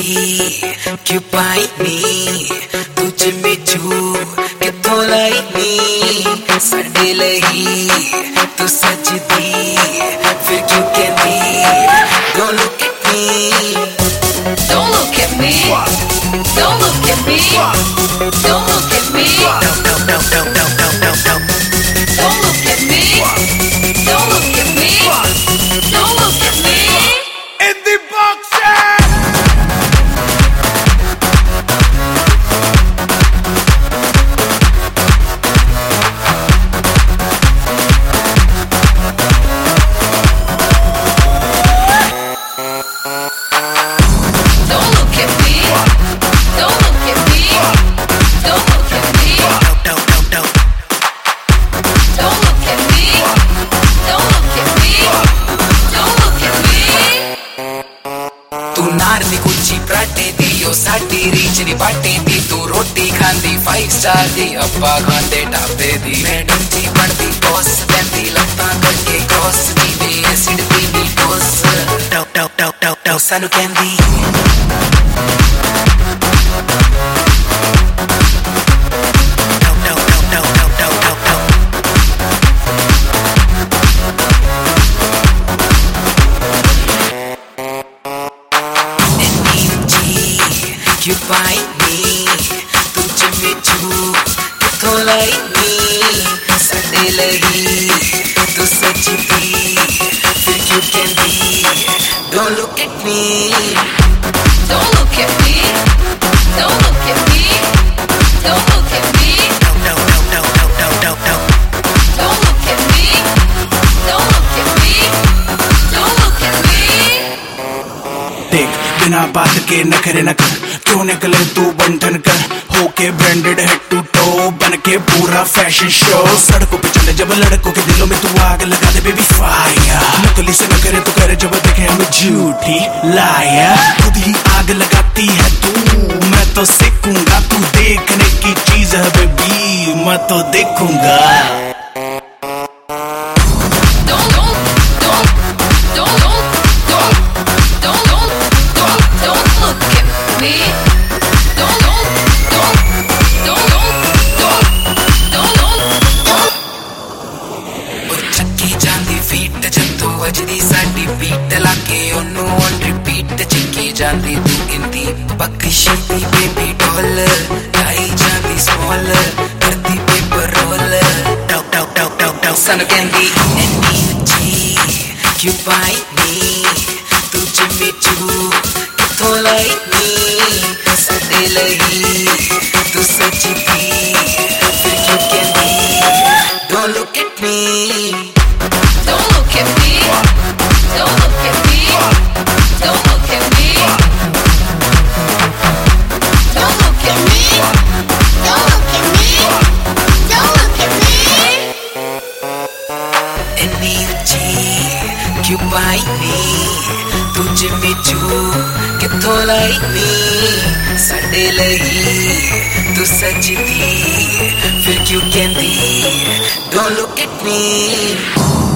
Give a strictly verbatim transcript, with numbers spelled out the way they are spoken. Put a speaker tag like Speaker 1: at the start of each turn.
Speaker 1: क्यों पाई नी तुझ में जू किथों लाई नी साडे लही तू सजदी फिर क्यों कहंदी don't look at me don't look at me don't look at me don't look at me don't don't don't don't don't don't don't don't look at me don't look at me don't look at me
Speaker 2: in the box.
Speaker 1: कुची पराठे दी ओ साडी reach नी बाटे दी तू रोटी खांदी five star दी अप्पा खांदे ढाबे दी madam जी बनदी boss देंदी लत्तां करके क्रॉस दी वे एसिड दी नी dose top top top top top सानू कहंदी क्यों पाई नी तुझ में जू किथों लाई नी साडे लही तू सजदी फिर क्यों कहंदी don't look at me don't look at me don't look at me don't look at me don't don't don't don't don't don't don't don't look at me don't look at me don't look at me
Speaker 2: देख बिना बात के नखरे न कर क्यों निकले तू बंधन कर होके ब्रांडेड हेड टू टो बन के पूरा फैशन शो सड़कों पे चले जब लड़कों के दिलों में तू आग लगा दे बेबी फायर नकली से न करे तो करे जब देखे हमें झूठी लाया खुद ही आग लगाती है तू मैं तो सीखूंगा तू देखने की चीज है बेबी मैं तो देखूंगा
Speaker 1: वजदी साडी बीट लाके ओनू ऑन रिपीट चिक्की जांदी तू इंदी बख्शी दी बेबी डॉल लाई जांदी स्मॉल करदी paper roll talk talk talk talk talk सानू कहंदी एनी जी क्यों पाई नी तुझ में जू किथों लाई नी साडे लही तू सजदी फिर क्यों कहंदी don't look at me don't look at me don't look at me don't look at me don't look at me don't look at me don't look at me इतनी ऊंची क्यों पाई नी तुझ में जू किथों लाई नी साडे लही तू सजदी फिर क्यों कहंदी don't look at me